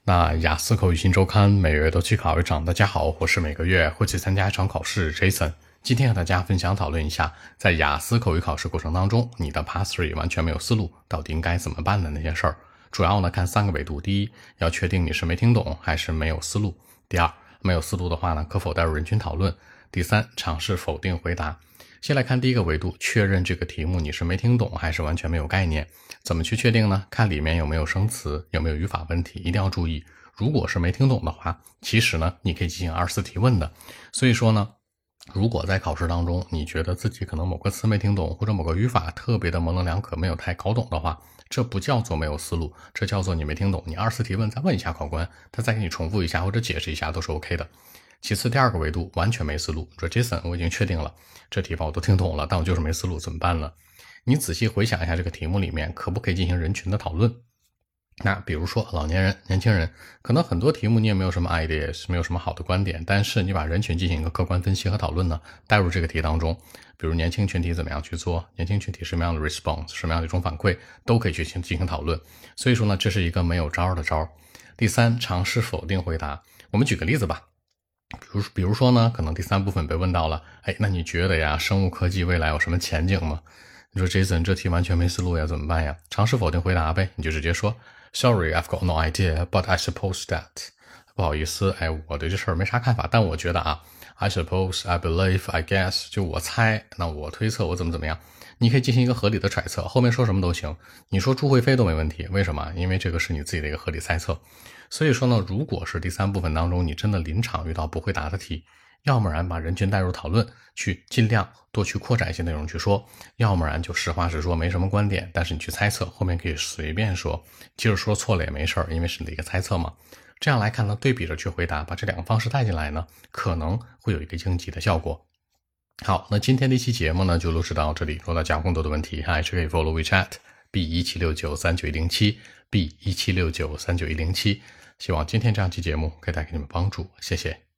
那雅思口语新周刊每月都去考一场。大家好，我是每个月会去参加一场考试 Jason。今天和大家分享讨论一下，在雅思口语考试过程当中，你的 Pass 3完全没有思路，到底应该怎么办的那些事儿。主要呢看3个维度：第一，要确定你是没听懂还是没有思路；第二，没有思路的话呢，可否带入人群讨论；第三，尝试否定回答。先来看第一个维度，确认这个题目你是没听懂还是完全没有概念。怎么去确定呢？看里面有没有生词，有没有语法问题，一定要注意。如果是没听懂的话，其实呢你可以进行2次提问的。所以说呢，如果在考试当中你觉得自己可能某个词没听懂，或者某个语法特别的模棱两可，没有太搞懂的话，这不叫做没有思路，这叫做你没听懂。你2次提问再问一下考官，他再给你重复一下或者解释一下都是 OK 的。其次，第二个维度完全没思路，说 Jason 我已经确定了这题吧我都听懂了，但我就是没思路，怎么办呢？你仔细回想一下这个题目里面可不可以进行人群的讨论。那比如说老年人、年轻人，可能很多题目你也没有什么 ideas， 没有什么好的观点，但是你把人群进行一个客观分析和讨论呢，带入这个题当中，比如年轻群体怎么样去做，年轻群体什么样的 response， 什么样的一种反馈，都可以去进行讨论。所以说呢，这是一个没有招的招。第三，尝试否定回答。我们举个例子吧。比如说呢，可能第3部分被问到了，那你觉得呀，生物科技未来有什么前景吗？你说 Jason 这题完全没思路呀，怎么办呀？尝试否定回答呗，你就直接说 Sorry, I've got no idea, but I suppose that 不好意思，我对这事儿没啥看法，但我觉得啊 I suppose, I believe, I guess 就我猜，那我推测我怎么样，你可以进行一个合理的揣测，后面说什么都行，你说朱会飞都没问题，为什么？因为这个是你自己的一个合理猜测。所以说呢，如果是第3部分当中你真的临场遇到不会答的题，要么然把人群带入讨论，去尽量多去扩展一些内容去说，要么然就实话实说，没什么观点，但是你去猜测，后面可以随便说，即使说错了也没事儿，因为是你的一个猜测嘛。这样来看呢，对比着去回答，把这2个方式带进来呢，可能会有一个应急的效果。好，那今天的一期节目呢就录制到这里，如果大家有更多的问题还是可以 follow WeChat B176939107107 B176939107107，希望今天这样期节目可以带给你们帮助，谢谢。